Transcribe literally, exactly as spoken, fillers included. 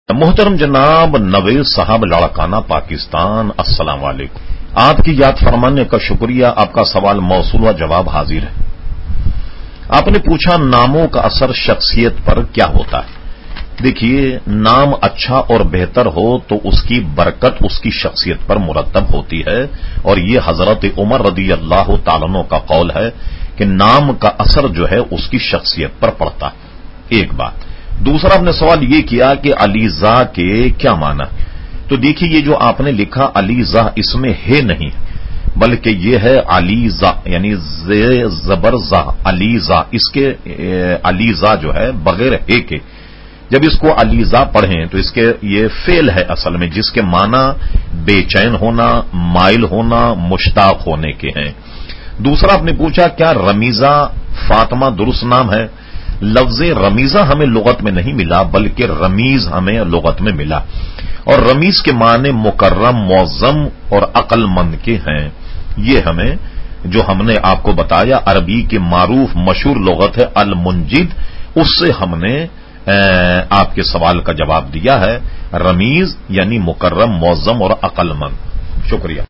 محترم جناب نویز صاحب لاڑکانہ پاکستان، السلام علیکم۔ آپ کی یاد فرمانے کا شکریہ۔ آپ کا سوال موصول و جواب حاضر ہے۔ آپ نے پوچھا ناموں کا اثر شخصیت پر کیا ہوتا ہے؟ دیکھیے، نام اچھا اور بہتر ہو تو اس کی برکت اس کی شخصیت پر مرتب ہوتی ہے، اور یہ حضرت عمر رضی اللہ تعالیٰ عنہ کا قول ہے کہ نام کا اثر جو ہے اس کی شخصیت پر پڑتا ہے۔ ایک بات۔ دوسرا آپ نے سوال یہ کیا کہ علیزا کے کیا معنی؟ تو دیکھیے، یہ جو آپ نے لکھا علیزا، اس میں ہے نہیں، بلکہ یہ ہے علیزا، یعنی زے زبر زا، علیزا۔ اس کے علیزا جو ہے بغیر ہے کے، جب اس کو علیزا پڑھیں تو اس کے یہ فعل ہے اصل میں، جس کے معنی بے چین ہونا، مائل ہونا، مشتاق ہونے کے ہیں۔ دوسرا آپ نے پوچھا کیا رمیزہ فاطمہ درست نام ہے؟ لفظ رمیزہ ہمیں لغت میں نہیں ملا، بلکہ رمیز ہمیں لغت میں ملا، اور رمیز کے معنی مکرم، معظم اور عقل مند کے ہیں۔ یہ ہمیں جو ہم نے آپ کو بتایا عربی کی معروف مشہور لغت ہے المنجد، اس سے ہم نے آپ کے سوال کا جواب دیا ہے۔ رمیز یعنی مکرم، معظم اور عقل مند۔ شکریہ۔